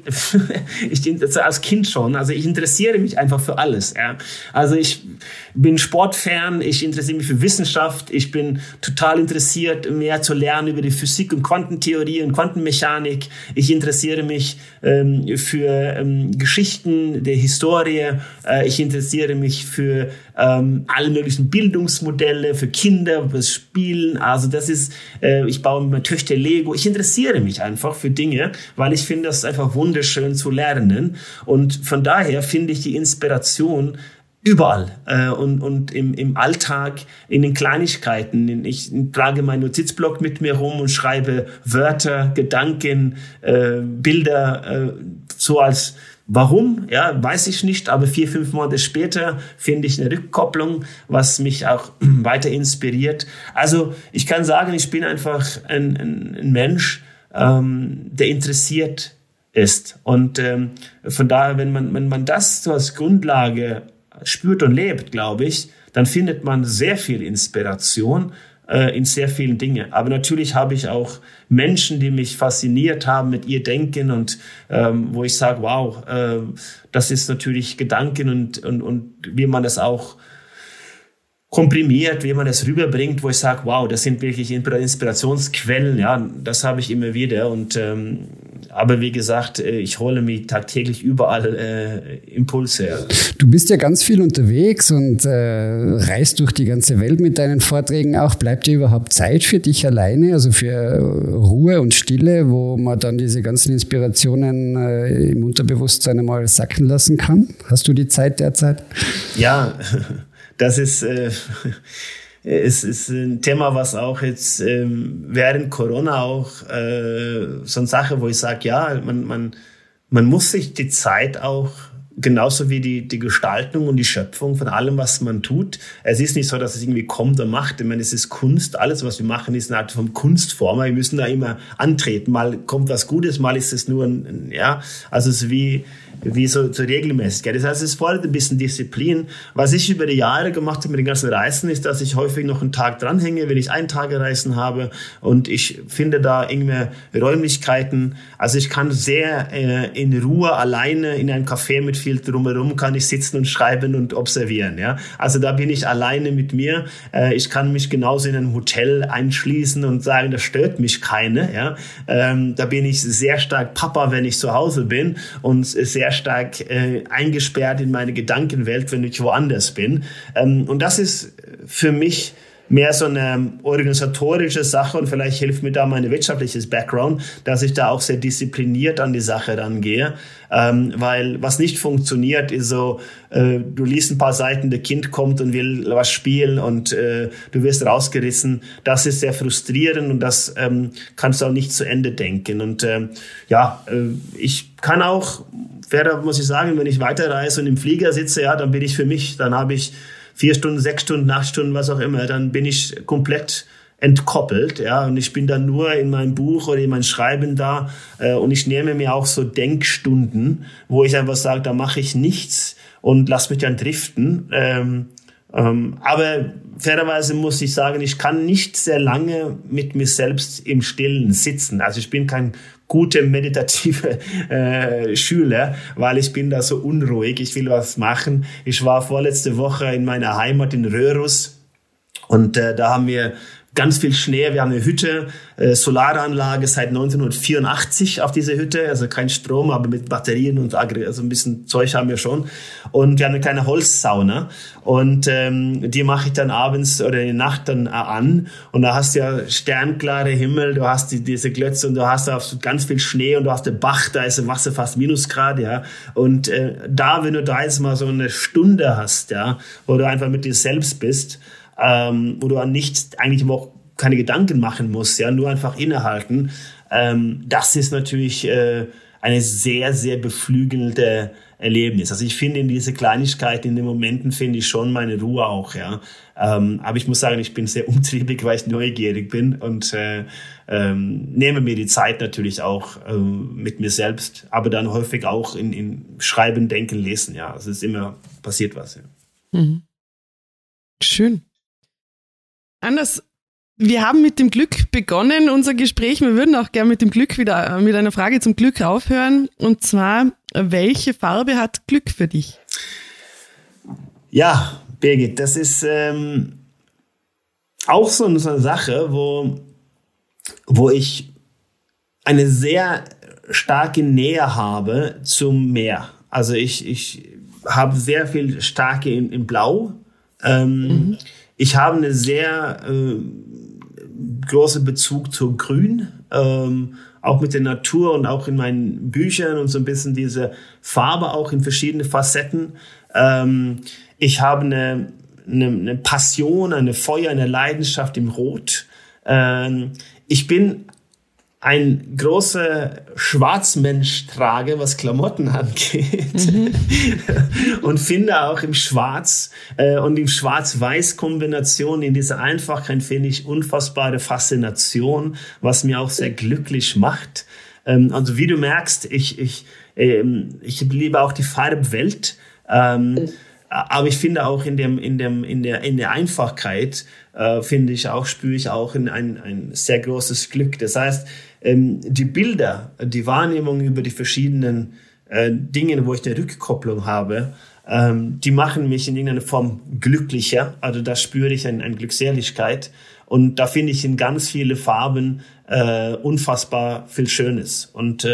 also als Kind schon, also ich interessiere mich einfach für alles. Ja. Also ich bin Sportfan, ich interessiere mich für Wissenschaft, ich bin total interessiert, mehr zu lernen über die Physik und Quantentheorie und Quantenmechanik. Ich interessiere mich für Geschichten der Historie. Ich interessiere mich für alle möglichen Bildungsmodelle, für Kinder, fürs Spielen. Also das ist, ich baue mit meiner Töchter Lego. Ich interessiere mich einfach für Dinge, weil ich finde, das ist einfach wunderschön zu lernen. Und von daher finde ich die Inspiration überall und im Alltag, in den Kleinigkeiten. Ich trage meinen Notizblock mit mir rum und schreibe Wörter, Gedanken, Bilder, so als warum, ja, weiß ich nicht, aber 4-5 Monate später finde ich eine Rückkopplung, was mich auch weiter inspiriert. Also ich kann sagen, ich bin einfach ein Mensch, der interessiert ist. Und von daher, wenn man das so als Grundlage spürt und lebt, glaube ich, dann findet man sehr viel Inspiration in sehr vielen Dingen. Aber natürlich habe ich auch Menschen, die mich fasziniert haben mit ihr Denken und wo ich sage, wow, das ist natürlich Gedanken und wie man das auch komprimiert, wie man das rüberbringt, wo ich sage, wow, das sind wirklich Inspirationsquellen, ja, das habe ich immer wieder und aber wie gesagt, ich hole mich tagtäglich überall Impulse. Ja.
Du bist ja ganz viel unterwegs und reist durch die ganze Welt mit deinen Vorträgen auch. Bleibt dir überhaupt Zeit für dich alleine, also für Ruhe und Stille, wo man dann diese ganzen Inspirationen im Unterbewusstsein einmal sacken lassen kann? Hast du die Zeit derzeit?
Ja, das ist es ist ein Thema, was auch jetzt während Corona auch so eine Sache, wo ich sage, ja, man muss sich die Zeit auch genauso wie die Gestaltung und die Schöpfung von allem, was man tut. Es ist nicht so, dass es irgendwie kommt und macht. Ich meine, es ist Kunst. Alles, was wir machen, ist eine Art von Kunstform. Wir müssen da immer antreten. Mal kommt was Gutes, mal ist es nur also es ist wie so Regelmäßigkeit. Das heißt, es fordert ein bisschen Disziplin. Was ich über die Jahre gemacht habe mit den ganzen Reisen, ist, dass ich häufig noch einen Tag dranhänge, wenn ich 1-Tage-Reisen habe und ich finde da irgendwie Räumlichkeiten. Also ich kann sehr in Ruhe alleine in einem Café mit viel drumherum kann ich sitzen und schreiben und observieren. Ja, also da bin ich alleine mit mir. Ich kann mich genauso in einem Hotel einschließen und sagen, das stört mich keine. Ja, da bin ich sehr stark Papa, wenn ich zu Hause bin und sehr stark eingesperrt in meine Gedankenwelt, wenn ich woanders bin. Und das ist für mich mehr so eine organisatorische Sache und vielleicht hilft mir da mein wirtschaftliches Background, dass ich da auch sehr diszipliniert an die Sache rangehe, weil was nicht funktioniert ist so, du liest ein paar Seiten, der Kind kommt und will was spielen und du wirst rausgerissen. Das ist sehr frustrierend und das kannst du auch nicht zu Ende denken. Und ich kann auch, muss ich sagen, wenn ich weiterreise und im Flieger sitze, ja, dann bin ich für mich, dann habe ich 4 Stunden, 6 Stunden, 8 Stunden, was auch immer, dann bin ich komplett entkoppelt, ja, und ich bin dann nur in meinem Buch oder in meinem Schreiben da und ich nehme mir auch so Denkstunden, wo ich einfach sage, da mache ich nichts und lass mich dann driften. Aber fairerweise muss ich sagen, ich kann nicht sehr lange mit mir selbst im Stillen sitzen. Also ich bin kein guter meditative Schüler, weil ich bin da so unruhig. Ich will was machen. Ich war vorletzte Woche in meiner Heimat in Röhrus und da haben wir ganz viel Schnee. Wir haben eine Hütte, Solaranlage seit 1984 auf dieser Hütte, also kein Strom, aber mit Batterien und also ein bisschen Zeug haben wir schon. Und wir haben eine kleine Holzsauna und die mache ich dann abends oder in der Nacht dann an und da hast du ja sternklare Himmel, du hast diese Glötze und du hast da ganz viel Schnee und du hast den Bach, da ist das Wasser fast Minusgrad, ja. Und wenn du da jetzt mal so eine Stunde hast, ja, wo du einfach mit dir selbst bist, wo du an nichts eigentlich auch keine Gedanken machen musst, ja, nur einfach innehalten. Das ist natürlich eine sehr, sehr beflügelte Erlebnis. Also ich finde in diese Kleinigkeiten, in den Momenten finde ich schon meine Ruhe auch, ja. Aber ich muss sagen, ich bin sehr umtriebig, weil ich neugierig bin und nehme mir die Zeit natürlich auch mit mir selbst, aber dann häufig auch in Schreiben, Denken, Lesen, ja. Also es ist immer passiert was, ja.
Mhm. Schön. Anders, wir haben mit dem Glück begonnen, unser Gespräch. Wir würden auch gerne mit dem Glück wieder mit einer Frage zum Glück aufhören. Und zwar, welche Farbe hat Glück für dich?
Ja, Birgit, das ist auch so eine Sache, wo ich eine sehr starke Nähe habe zum Meer. Also ich habe sehr viel Starke in Blau. Ich habe eine sehr großen Bezug zu Grün, auch mit der Natur und auch in meinen Büchern und so ein bisschen diese Farbe auch in verschiedene Facetten. Ich habe eine Passion, eine Feuer, eine Leidenschaft im Rot. Ich bin ein großer Schwarzmensch-Trage, was Klamotten angeht. Und finde auch im Schwarz und im Schwarz-Weiß-Kombination in dieser Einfachheit finde ich unfassbare Faszination, was mir auch sehr glücklich macht. Also wie du merkst, ich liebe auch die Farbwelt. Aber ich finde auch in der Einfachkeit, spüre ich auch ein sehr großes Glück. Das heißt, die Bilder, die Wahrnehmung über die verschiedenen Dinge, wo ich eine Rückkopplung habe, die machen mich in irgendeiner Form glücklicher. Also da spüre ich eine Glückseligkeit. Und da finde ich in ganz viele Farben unfassbar viel Schönes. Und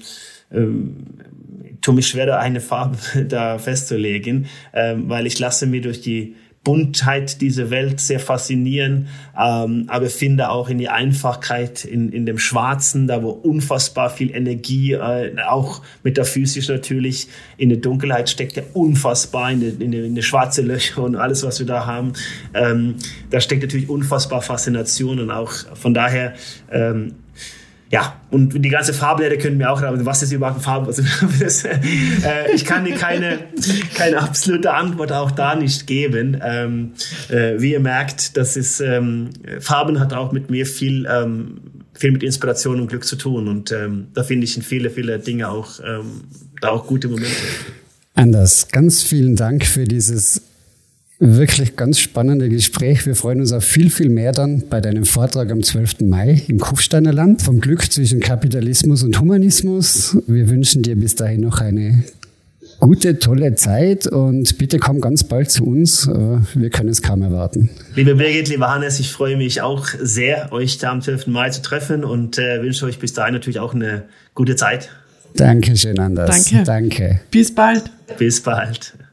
tue mich schwer, da eine Farbe da festzulegen, weil ich lasse mich durch die Buntheit dieser Welt sehr faszinieren, aber finde auch in die Einfachkeit, in dem Schwarzen, da wo unfassbar viel Energie, auch metaphysisch natürlich, in der Dunkelheit steckt ja unfassbar, in die schwarze Löcher und alles, was wir da haben, da steckt natürlich unfassbar Faszination und auch von daher, ja, und die ganze Farblehre können wir auch, aber was ist überhaupt eine Farbe? Also, ich kann dir keine absolute Antwort auch da nicht geben. Wie ihr merkt, das ist, Farben hat auch mit mir viel mit Inspiration und Glück zu tun. Und da finde ich in viele Dinge auch, da auch gute Momente.
Anders, ganz vielen Dank für dieses wirklich ganz spannende Gespräch. Wir freuen uns auf viel mehr dann bei deinem Vortrag am 12. Mai im Kufsteiner Land vom Glück zwischen Kapitalismus und Humanismus. Wir wünschen dir bis dahin noch eine gute, tolle Zeit und bitte komm ganz bald zu uns. Wir können es kaum erwarten.
Liebe Birgit, lieber Hannes, ich freue mich auch sehr, euch da am 12. Mai zu treffen und wünsche euch bis dahin natürlich auch eine gute Zeit.
Dankeschön, Anders.
Danke.
Danke.
Bis bald.
Bis bald.